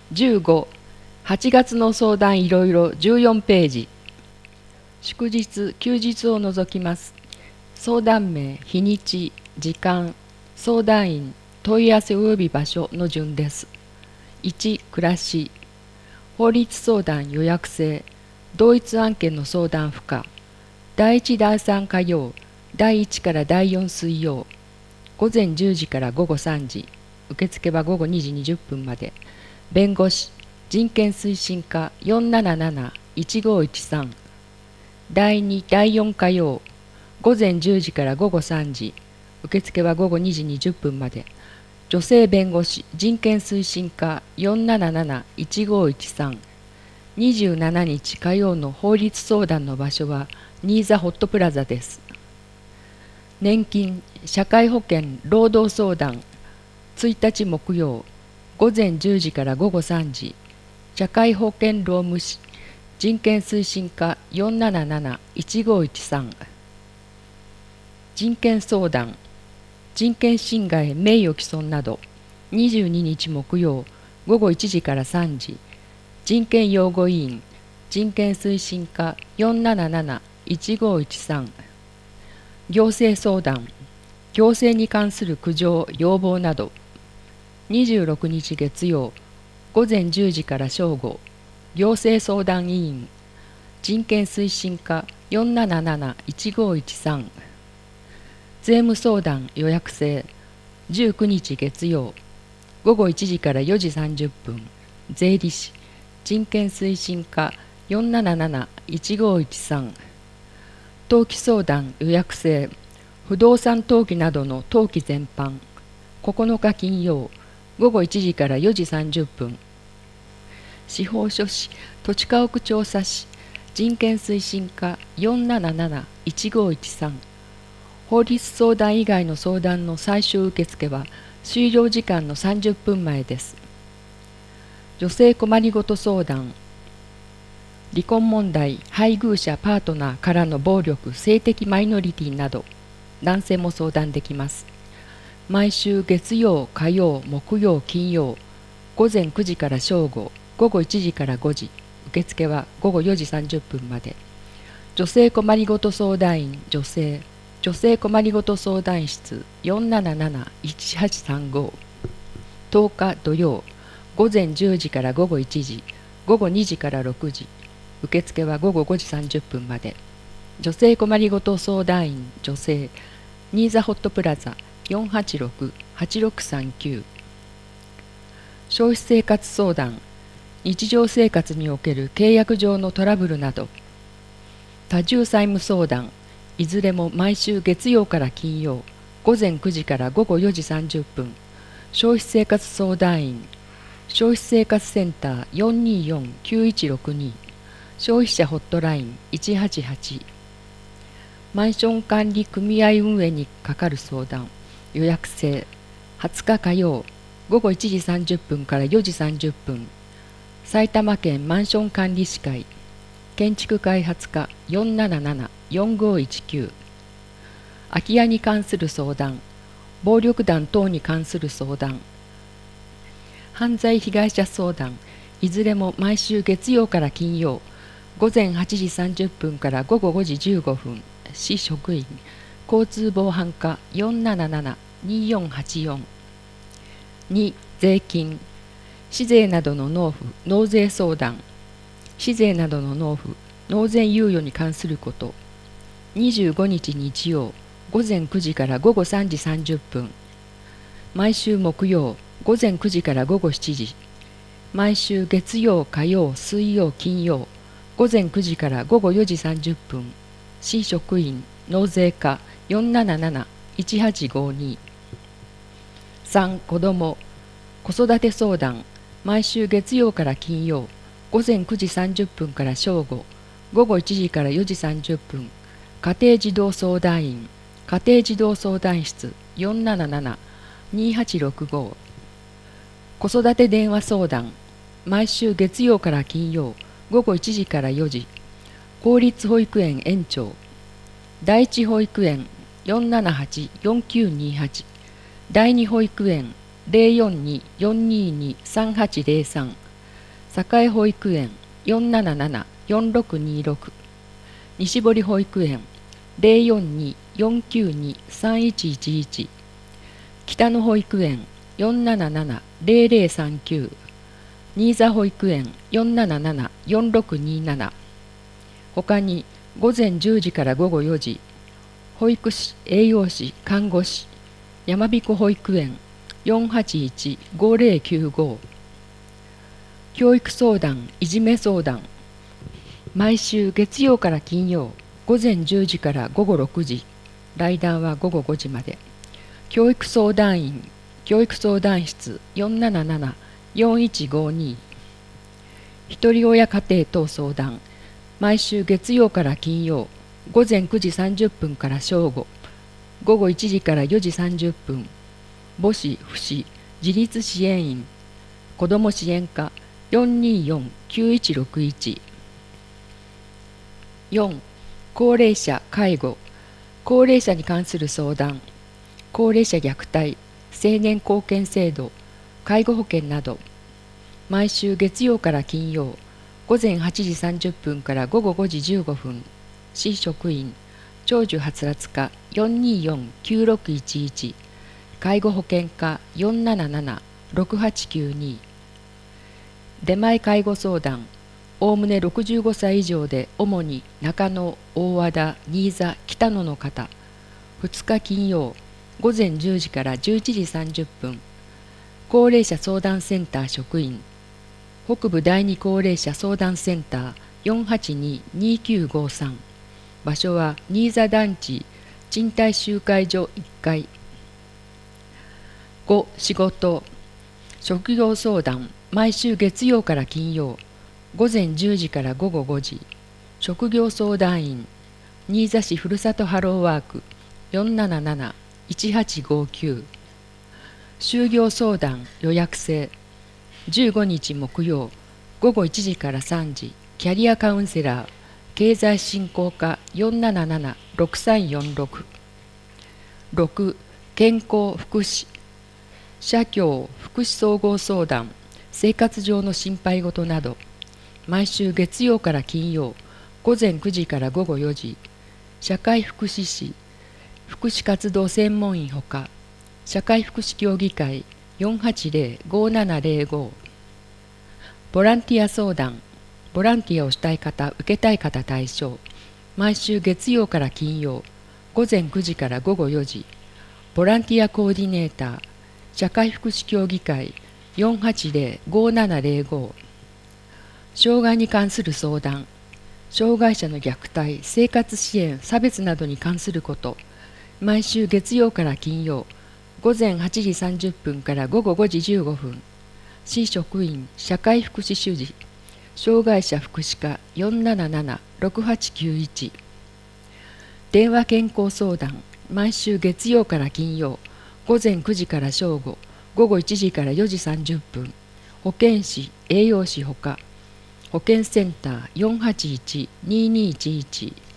15、8月の相談いろいろ14ページ。祝日、休日を除きます。相談名、日にち、時間、相談員、問い合わせ及び場所の順です。1、暮らし、法律相談予約制、同一案件の相談不可、第1第3火曜、第1から第4水曜、午前10時から午後3時、受付は午後2時20分まで。弁護士、人権推進課477-1513。第2第4火曜、午前10時から午後3時、受付は午後2時20分まで。女性弁護士、人権推進課477-1513。27日火曜の法律相談の場所はニーザホットプラザです。年金、社会保険、労働相談、1日木曜、午前10時から午後3時、社会保険労務士、人権推進課477-1513。人権相談、人権侵害、名誉毀損など、22日木曜、午後1時から3時、人権擁護委員、人権推進課477-1513。行政相談、行政に関する苦情、要望など、26日月曜、午前10時から正午、行政相談委員、人権推進課477-1513。税務相談予約制、19日月曜、午後1時から4時30分、税理士、人権推進課477-1513。登記相談予約制、不動産登記などの登記全般、9日金曜、午後1時から4時30分。司法書士、土地家屋調査士、人権推進課477-1513。法律相談以外の相談の最終受付は終了時間の30分前です。女性困りごと相談、離婚問題、配偶者、パートナーからの暴力、性的マイノリティなど、男性も相談できます。毎週月曜、火曜、木曜、金曜、午前9時から正午、午後1時から5時、受付は午後4時30分まで。女性困りごと相談員、女性困りごと相談室477-1835。10日土曜、午前10時から午後1時、午後2時から6時、受付は午後5時30分まで。女性困りごと相談員、女性、ニーザホットプラザ486-8639。消費生活相談、日常生活における契約上のトラブルなど、多重債務相談、いずれも毎週月曜から金曜、午前9時から午後4時30分。消費生活相談員、消費生活センター424-9162。消費者ホットライン188。マンション管理組合運営にかかる相談、予約制、20日火曜、午後1時30分から4時30分。埼玉県マンション管理士会、建築開発課477-4519。空き家に関する相談、暴力団等に関する相談、犯罪被害者相談、いずれも毎週月曜から金曜、午前8時30分から午後5時15分。市職員、交通防犯課477-2484。2、税金、市税などの納付、納税相談、市税などの納付、納税猶予に関すること。25日日曜、午前9時から午後3時30分。毎週木曜、午前9時から午後7時。毎週月曜、火曜、水曜、金曜、午前9時から午後4時30分。市職員、納税課477-1852。3、子ども、子育て相談、毎週月曜から金曜、午前9時30分から正午、午後1時から4時30分。家庭児童相談員、家庭児童相談室477-2865。子育て電話相談、毎週月曜から金曜、午後1時から4時。公立保育園園長、第一保育園478-4928、第二保育園042-422-3803、 栄保育園 477-4626 西堀保育園 042-492-3111 北野保育園 477-0039 新座保育園 477-4627 他に午前10時から午後4時保育士、栄養士、看護師山彦保育園 481-5095 教育相談、いじめ相談毎週月曜から金曜午前10時から午後6時来談は午後5時まで教育相談員教育相談室 477-4152 ひとり親家庭等相談毎週月曜から金曜午前9時30分から正午午後1時から4時30分母子父子自立支援員子ども支援課 424-9161 4. 高齢者介護高齢者に関する相談高齢者虐待青年貢献制度介護保険など毎週月曜から金曜午前8時30分から午後5時15分市職員長寿はつらつ課 424-9611 介護保険課 477-6892 出前介護相談おおむね65歳以上で主に中野、大和田、新座、北野の方2日金曜午前10時から11時30分高齢者相談センター職員北部第二高齢者相談センター 482-2953 場所は新座団地賃貸集会所1階5. 仕事職業相談毎週月曜から金曜午前10時から午後5時職業相談員新座市ふるさとハローワーク 477-1859 就業相談予約制15日木曜午後1時から3時キャリアカウンセラー経済振興課 477-6346 6. 健康福祉社協福祉総合相談生活上の心配事など毎週月曜から金曜午前9時から午後4時社会福祉士福祉活動専門員ほか社会福祉協議会 480-5705 ボランティア相談ボランティアをしたい方受けたい方対象毎週月曜から金曜午前9時から午後4時ボランティアコーディネーター社会福祉協議会 480-5705 障害に関する相談障害者の虐待生活支援差別などに関すること毎週月曜から金曜午前8時30分から午後5時15分市職員社会福祉主事障害者福祉課 477-6891 電話健康相談毎週月曜から金曜午前9時から正午午後1時から4時30分保健師栄養士ほか保健センター 481-2211